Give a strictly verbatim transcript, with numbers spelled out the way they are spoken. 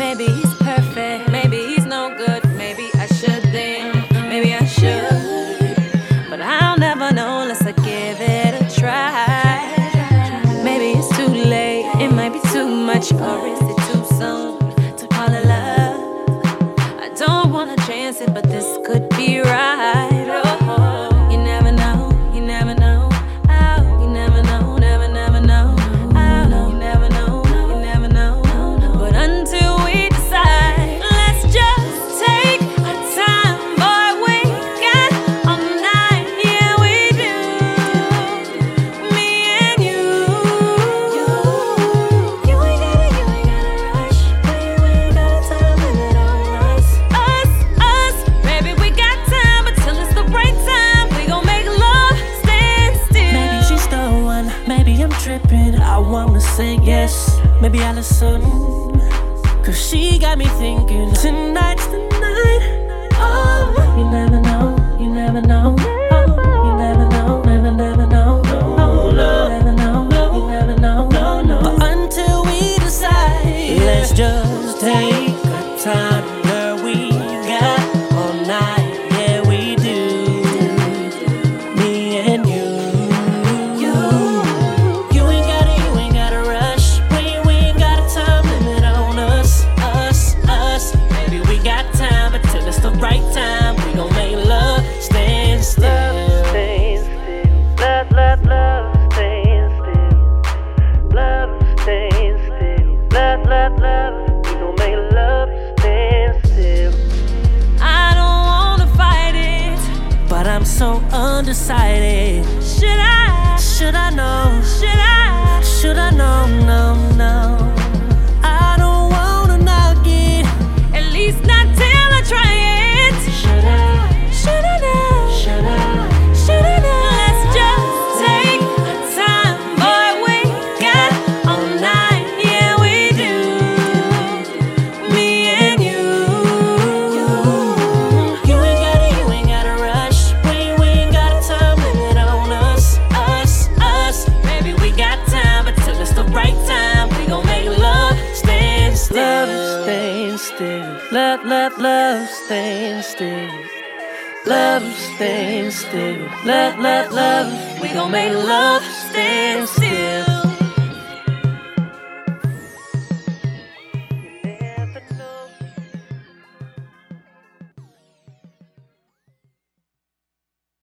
maybe he's perfect, maybe he's no good, maybe I shouldn't, maybe I should, but I'll never know unless I give it a try. Maybe it's too late, it might be too much, or is it too soon to call it love? I don't wanna chance it, but this could be right. Oh, you never know, you never know. Oh, you never know, never, never know. Oh, you never know, you never know. But until we decide, let's just take our time, boy. We got all night, yeah we do. Me and you. You ain't gotta, you ain't gotta rush. We, we ain't got a time limit on us. Us, us, baby, we got time, but till it's the right time, we gon' make love stand still. Maybe she's the one, maybe I'm tripping. I wanna say yes, maybe I'll listen. Cause she got me thinking tonight's the night. Oh, you never know, you never know. Oh, you never know, never, never know. Oh, no, never know, you never know. No, no. But until we decide, let's just take our time, girl. We got all night, yeah we do. Me and you. You, you ain't gotta, you ain't gotta rush. We, we ain't got a time limit on us, us, us. Baby, we got time, but till it's the right time, we gon' make love stand still. Stand still. Love, love, love, stand still. Love, stand still. Love, love, love. We gon' make love stand still. I don't wanna fight it. But I'm so undecided. Should I? Should I know? Should I? Should I know? No, no. I don't wanna knock it. At least not till I try it. Should I? Should I know? Should I? Should I know? Let's just take our time, boy. We got all night, yeah we do. Me and you. You ain't gotta, you ain't gotta rush. We, we ain't got a time limit on us, us, us. Baby, we got time, but till it's the right time, we gon' make love stand still. Love stand still. Love, love, love stand still. Love stand still. Love, love, love. We gon' make love stand still.